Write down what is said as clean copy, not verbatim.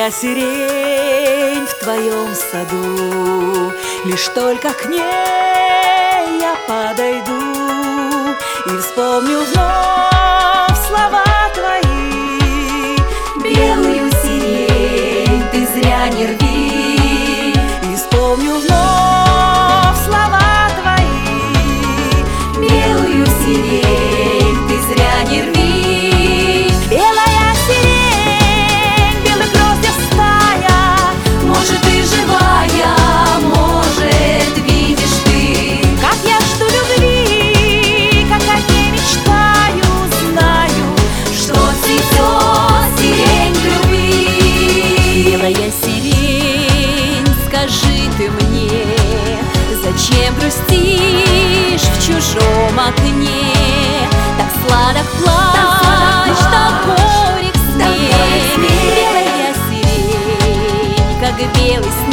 Белая сирень в твоем саду, лишь только к ней я подойду и вспомню вновь слова твои. Белую сирень ты зря не рви, И вспомню вновь слова твои. белую сирень ты зря не рви. Белая сирень, белых гроздья стая, Может, ты живая, может, видишь ты, как я жду любви, как о ней мечтаю, знаю, что цветет сирень в любви. белая сирень, скажи ты мне, зачем грустишь в чужом окне? Так сладок плач, так горек смех. Белая сирень, как белый